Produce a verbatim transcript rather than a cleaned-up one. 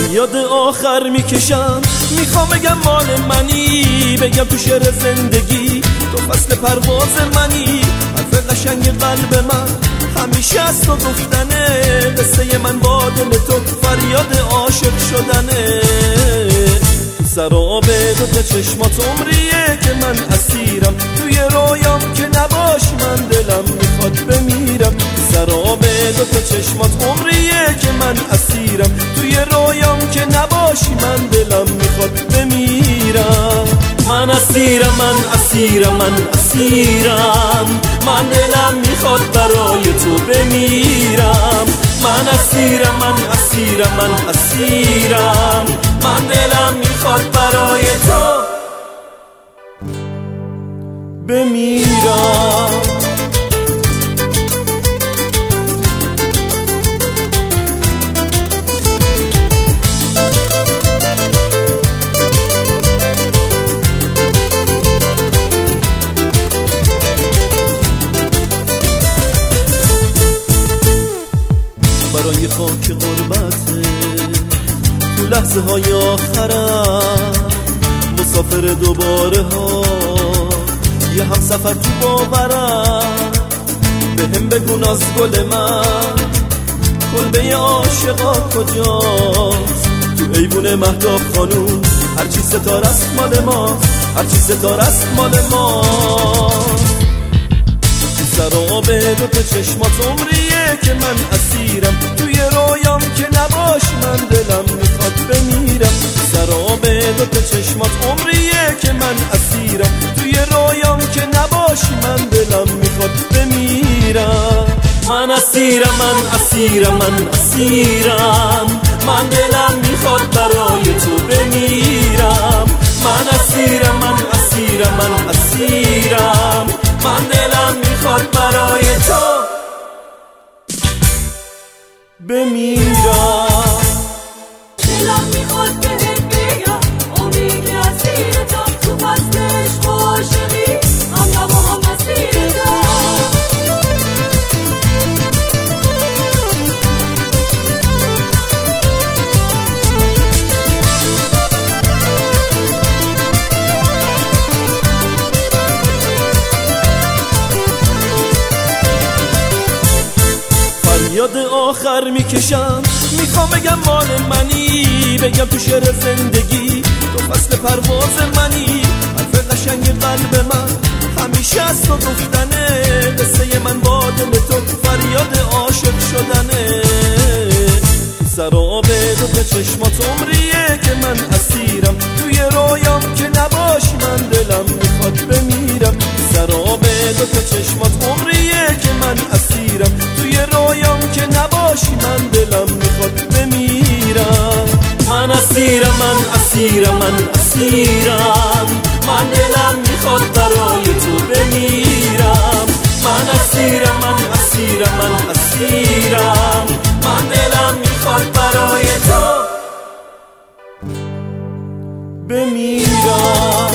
فریاد آخر میکشم، میخوام بگم مال منی، بگم تو شعر زندگی تو فصل پرواز منی. حرف قشنگ قلب من همیشه از تو گفتنه، قصه من با دل تو فریاد عاشق شدنه. تو سراب دوتا چشمات عمریه که من اسیرم، توی رویام که نباشی من دلم میخواد بمیرم. تو سراب دوتا چشمات عمریه که من اسیرم، توی رویام که نباشی من دلم میخواد بمیرم. من اسیرم من اسیرم من اسیرم، من دلم میخواد برای تو بمیرم. من اسیرم من اسیرم من اسیرم، من دلم میخواد برای تو بمیرم. برای خاک غربته تو لحظه های آخرم، مسافر دوباره ها یه هم سفر تو باورم. به هم بگو ناز گل من کلبه عاشقا کجاست؟ تو ایوون مهتاب خانوم هرچی ستاره است مال ما، هرچی ستاره است مال ما. سراب دوتا چشمات عمریه که من اسیرم، توی رویام که نباشی من دلم میخواد بمیرم. سراب دوتا چشمات عمریه که من اسیرم، توی رویام که نباشی من دلم میخواد بمیرم. من اسیرم من اسیرم من اسیرم، من دلم میخواد برای تو بمیرم. من اسیرم من اسیرم من اسیرم، من دلم میخواد برای تو بمیرم. دلم میخواد بهت بگم امید اسیرتم، تو فصل عشق و عاشقی هم با هم اسیرتم. یاد آخر میکشم، میخوام بگم مال منی، بگم تو شعر زندگی تو فصل پرواز منی. حرف قشنگ قلب من همیشه از تو گفتنه، قصه من با دل تو فریاد عاشق شدنه. سراب دوتا چشمات عمریه که من اسیرم، توی رویام که نباشی من دلم میخواد بمیرم. سراب دوتا چشمات عمریه که من اسیرم، توی رویام که نباشی من دلم میخواد بمیرم. من اسیرم من اسیرم من اسیرم، من دلم میخواد برای تو بمیرم. من اسیرم من اسیرم من اسیرم، من دلم میخواد برای تو بمیرم.